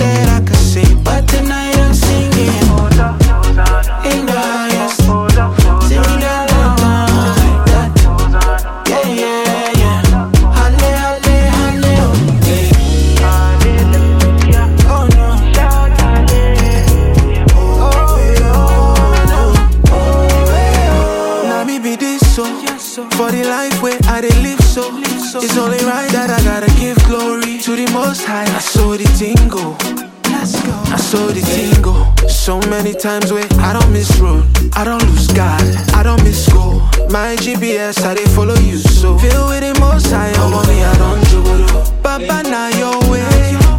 that I could say, but tonight I'm singing in the highest. Sing that like that. Yeah, yeah, yeah. Halle, halle, halle, oh no. Now me be this so for the life where I dey live so. It's only right that I gotta give glory to the Most High. I saw the thing go. I saw the thing go. So many times where I don't miss road, I don't lose God, I don't miss school. My GPS, I dey follow you so. Feel with the Most High, I'm on me, I don't juggle. Papa, now your way.